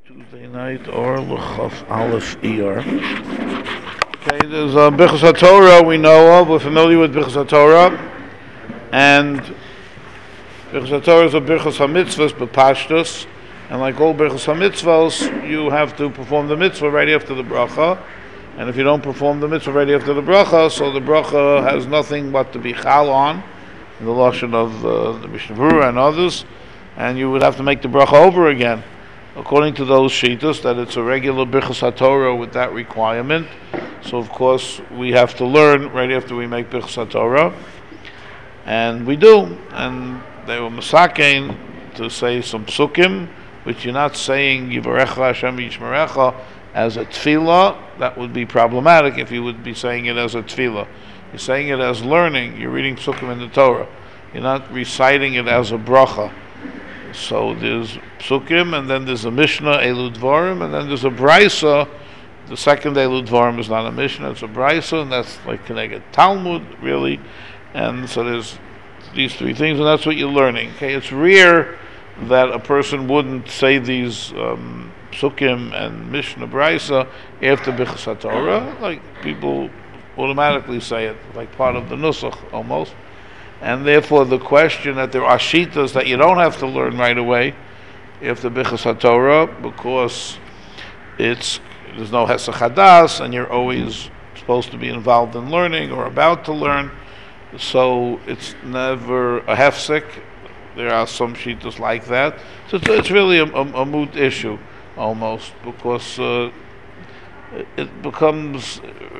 Tuesday night or L'chaf Aleph Iyar. Okay, there's Birchas HaTorah we know of. We're familiar with Birchas HaTorah, and Birchas HaTorah is a Birchas HaMitzvahs b'Pashtus, and like all Birchas HaMitzvahs, you have to perform the mitzvah right after the bracha, and if you don't perform the mitzvah right after the bracha, so the bracha has nothing but to be chal on, in the lashon of the Mishnah Berurah and others, and you would have to make the bracha over again. According to those shitas, that it's a regular Birchas HaTorah with that requirement. So of course we have to learn right after we make Birchas HaTorah, and we do. And they were masakein to say some psukim, which you're not saying Yivarecha Hashem Yishmerecha as a tefillah. That would be problematic if you would be saying it as a tefillah. You're saying it as learning. You're reading psukim in the Torah. You're not reciting it as a bracha. So there's psukim, and then there's a Mishnah, Elu Dvarim, and then there's a Brisa. The second Elu Dvarim is not a Mishnah, it's a Brisa, and that's like Keneged Talmud, really. And so there's these three things, and that's what you're learning. Okay, it's rare that a person wouldn't say these psukim and Mishnah Brisa after Birchas HaTorah. Like people automatically say it, like part of the Nusach almost. And therefore the question that there are shitas that you don't have to learn right away after Birchas HaTorah, because there's no Hesach Hadas, and you're always supposed to be involved in learning or about to learn, so it's never a hefsek. There are some shitas like that. So it's really a moot issue almost, because it becomes,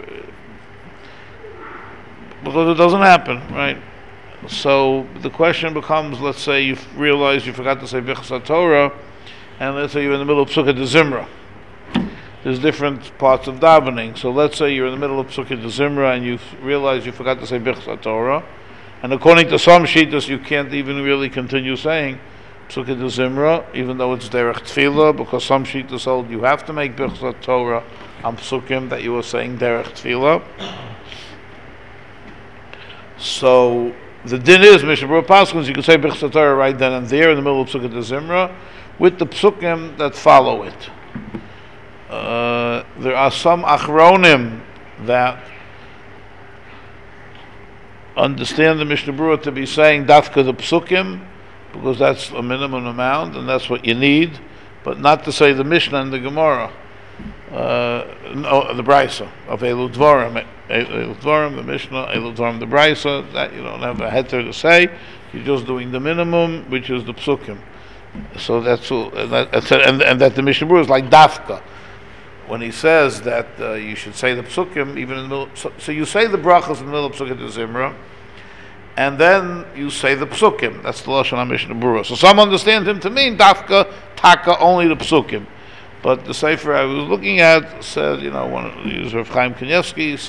because it doesn't happen, right? So the question becomes, let's say you realize you forgot to say Birchas HaTorah, and let's say you're in the middle of Psukkah de Zimra. There's different parts of davening. So let's say you're in the middle of Psukkah de Zimra and you realize you forgot to say Birchas HaTorah, and according to some shitas you can't even really continue saying Psukkah de Zimra, even though it's derech tefillah, because some shitas hold you have to make Birchas HaTorah on psukim that you were saying derech tefillah. So the din is, Mishnah Berurah Paskins, you can say Birchas HaTorah right then and there in the middle of Psukkah de Zimra with the psukim that follow it. There are some achronim that understand the Mishnah Berurah to be saying dafka the psukim, because that's a minimum amount and that's what you need, but not to say the Mishnah and the Gemara, no, the Brisa of Elu Dvarim, the Mishnah, Elu Dvarim, the Brisa, that you don't have a heter to say. You're just doing the minimum, which is the psukim. So that's all, and that the Mishnah Berurah is like dafka when he says that you should say the psukim even in the middle. So you say the brachas in the middle of Psukkah de Zimra, and then you say the psukim. That's the lashon of Mishnah Berurah. So some understand him to mean dafka taka only the psukim. But the sefer I was looking at said, one of these Rav Chaim Kanievsky's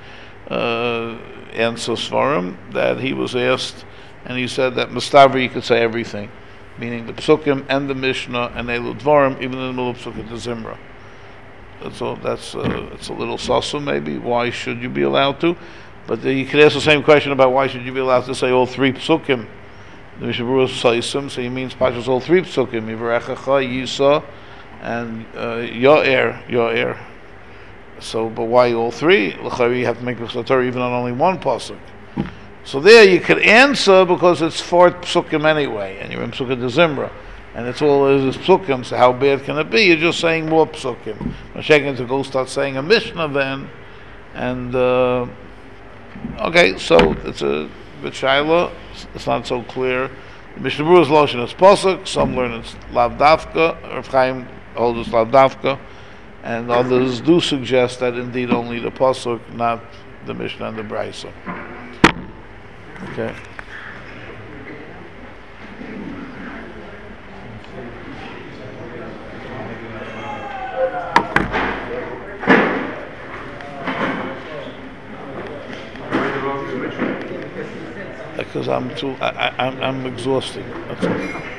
answers for him, that he was asked, and he said that Mustaver you could say everything, meaning the psukim and the Mishnah and Elu Dvarim, even in the middle of Psukkah de Zimra. So it's a little sasu maybe. Why should you be allowed to? But you could ask the same question about why should you be allowed to say all three psukim. The Mishnah Berurah says him, so he means Pashas all three psukim, Yivarechacha, Yisa, and Yo'er. So, but why all three? L'chari, you have to make Birchas HaTorah even on only one pasuk. So there you could answer because it's fourth psukim anyway, and you're in Psukkah de Zimra, and it's all is psukim. So how bad can it be? You're just saying more psukim. Mashiach to go start saying a Mishnah then, and okay, so it's a bit shaila. It's not so clear. The Mishnah Berurah's lashon is pasuk. Some learn it's lav dafka. Rav Chaim holds it's lav dafka, and others do suggest that indeed only the pasuk, not the Mishnah and the Brisa. Okay. Because I'm exhausted. That's all.